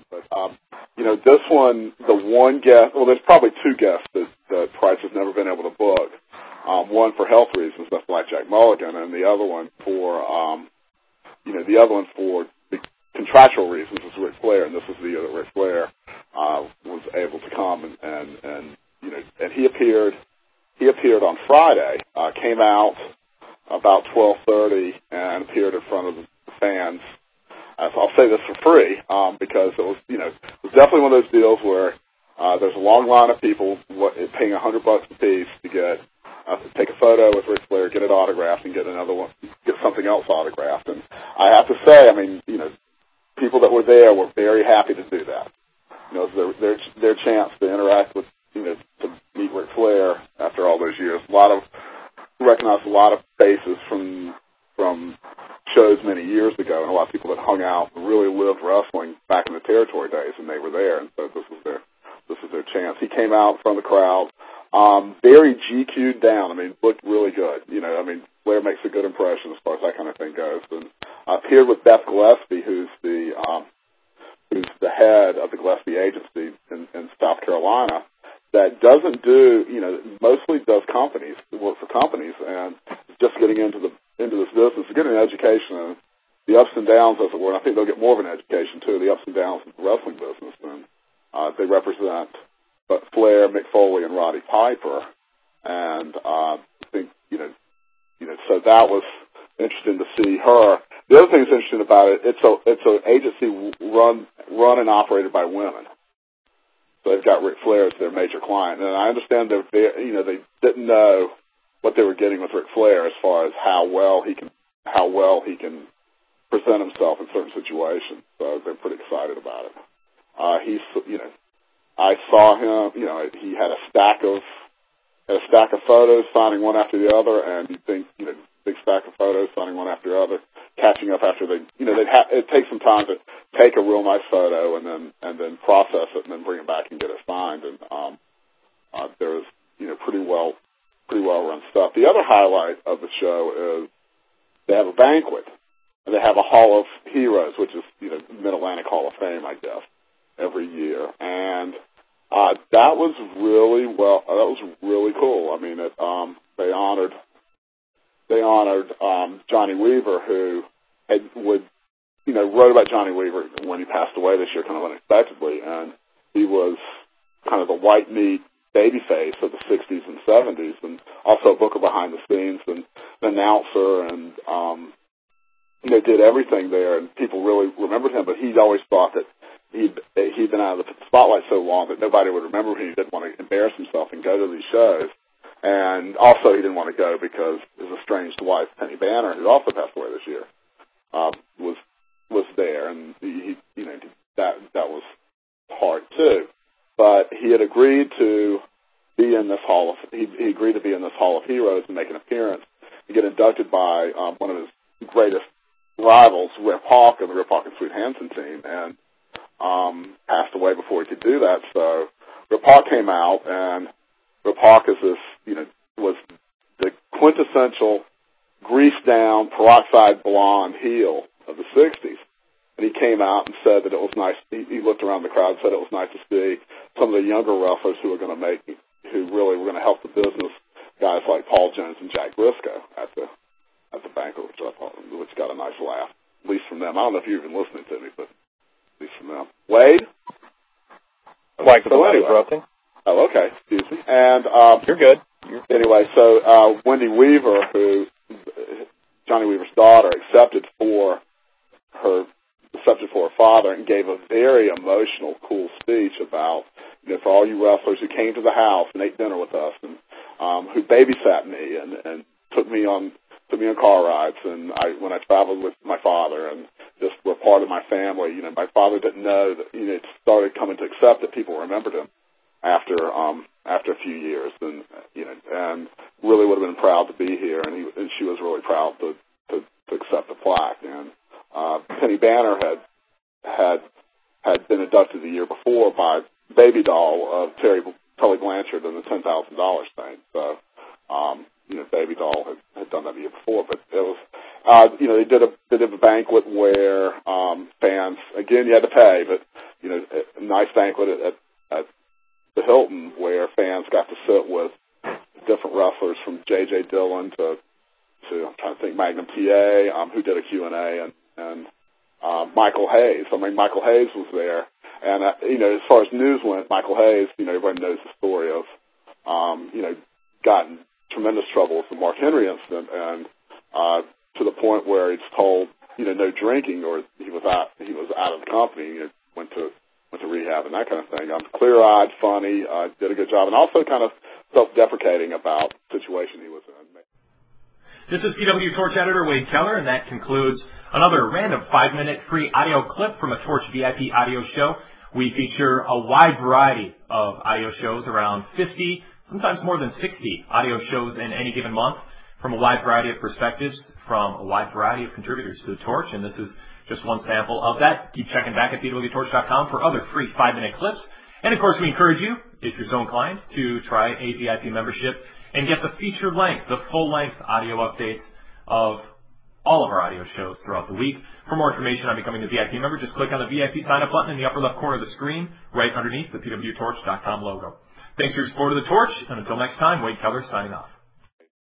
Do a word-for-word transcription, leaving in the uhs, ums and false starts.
But, um, you know, this one, the one guest, well, there's probably two guests that, that Price has never been able to book. Um, one for health reasons, that's Blackjack Mulligan, and the other one for, um, you know, the other one for the contractual reasons is Ric Flair, and this is the year that Ric Flair uh, was able to come, and, and, and you know, and he appeared, he appeared on Friday, uh, came out about twelve thirty and appeared in front of the fans. Uh, so I'll say this for free um, because it was, you know, it was definitely one of those deals where uh, there's a long line of people what, paying a hundred bucks a piece to get uh, take a photo with Ric Flair, get it autographed, and get another one, get something else autographed. And I have to say, I mean, you know, people that were there were very happy to do that. You know, their their their chance to interact with, you know, to meet Ric Flair after all those years. A lot of recognized a lot of faces from from shows many years ago, and a lot of people that hung out and really lived wrestling back in the territory days, and they were there, and so this was their this was their chance. He came out from the crowd, um, very G Q'd down. I mean, looked really good. You know, I mean, Flair makes a good impression as far as that kind of thing goes. And uh, appeared with Beth Gillespie, who's the um, who's the head of the Gillespie Agency in, in South Carolina, that doesn't do, you know, mostly does companies, work for companies, and just getting into the into this business, getting an education, and the ups and downs, as it were. And I think they'll get more of an education too, the ups and downs of the wrestling business. And uh, they represent, but Flair, Mick Foley, and Roddy Piper, and uh, I think you know, you know, so that was interesting to see her. The other thing that's interesting about it, it's a it's an agency run run and operated by women. So they've got Ric Flair as their major client, and I understand they're, you know, they didn't know what they were getting with Ric Flair as far as how well he can, how well he can present himself in certain situations. So they're pretty excited about it. Uh, he's, you know, I saw him, you know, he had a stack of, had a stack of photos, signing one after the other, and you think, you know, big stack of photos, signing one after the other, catching up after they, you know, they'd ha- it takes some time to take a real nice photo and then, and then process it and then bring it back and get it signed. And, um, uh, there's, you know, pretty well, pretty well run stuff. The other highlight of the show is they have a banquet, and they have a Hall of Heroes, which is, you know, Mid-Atlantic Hall of Fame, I guess, every year. And, uh, that was really well, uh, that was really cool. I mean, it, um, they honored, they honored, um, Johnny Weaver, who had, would, you know, wrote about Johnny Weaver when he passed away this year, kind of unexpectedly, and he was kind of the white meat babyface of the sixties and seventies, and also a booker behind the scenes, and an announcer, and, um, you know, did everything there, and people really remembered him, but he'd always thought that he'd, he'd been out of the spotlight so long that nobody would remember him. He didn't want to embarrass himself and go to these shows. And also he didn't want to go because his estranged wife, Penny Banner, who also passed away this year, uh, was was there, and he, you know, that that was hard too. But he had agreed to be in this Hall of he, he agreed to be in this Hall of Heroes and make an appearance and get inducted by um, one of his greatest rivals, Rip Hawk, of the Rip Hawk and Sweet Hansen team, and um, passed away before he could do that. So Rip Hawk came out, and Rip Hawk is this, you know, was the quintessential greased-down, peroxide blonde heel of the sixties. And he came out and said that it was nice. He, he looked around the crowd and said it was nice to see some of the younger wrestlers who were going to make, who really were going to help the business, guys like Paul Jones and Jack Briscoe at the at the banquet, which I thought, which got a nice laugh, at least from them. I don't know if you're even listening to me, but at least from them. Wade? Like so the anyway. interrupting? Oh, okay. Excuse me. And um, You're good. You're anyway, so uh, Wendy Weaver, who Johnny Weaver's daughter, accepted for her accepted for her father and gave a very emotional, cool speech about, you know, for all you wrestlers who came to the house and ate dinner with us and um, who babysat me and, and took me on took me on car rides and I when I traveled with my father and just were part of my family. You know, my father didn't know that, you know, it started coming to accept that people remembered him after um after a few years, and you know, and really would have been proud to be here, and, he, and she was really proud to, to to accept the plaque. And uh, Penny Banner had had had been inducted the year before by Baby Doll of Terry Tully Blanchard and the ten thousand dollars thing. So um, you know, Baby Doll had, had done that the year before, but it was uh, you know, they did a they did a banquet where um, fans, again, you had to pay, but you know, a nice banquet at, at, at the Hilton where fans got to sit with different wrestlers from J J Dillon to, to I'm trying to think, Magnum T A, um, who did a Q and A, and, and uh, Michael Hayes. I mean, Michael Hayes was there. And, uh, you know, as far as news went, Michael Hayes, you know, everybody knows the story of, um, you know, got in tremendous trouble with the Mark Henry incident, and uh, to the point where he's told, you know, no drinking, or he was out, he was out of the company, you know, went to went to rehab and that kind of thing. I'm um, clear-eyed, funny, uh, did a good job, and also kind of self-deprecating about the situation he was in. This is P W Torch editor Wade Keller, and that concludes another random five-minute free audio clip from a Torch V I P audio show. We feature a wide variety of audio shows, around fifty, sometimes more than sixty audio shows in any given month, from a wide variety of perspectives, from a wide variety of contributors to the Torch, and this is just one sample of that. Keep checking back at P W Torch dot com for other free five-minute clips. And, of course, we encourage you, if you're so inclined, to try a V I P membership and get the feature-length, the full-length audio updates of all of our audio shows throughout the week. For more information on becoming a V I P member, just click on the V I P sign-up button in the upper left corner of the screen, right underneath the P W Torch dot com logo. Thanks for your support of the Torch, and until next time, Wade Keller signing off.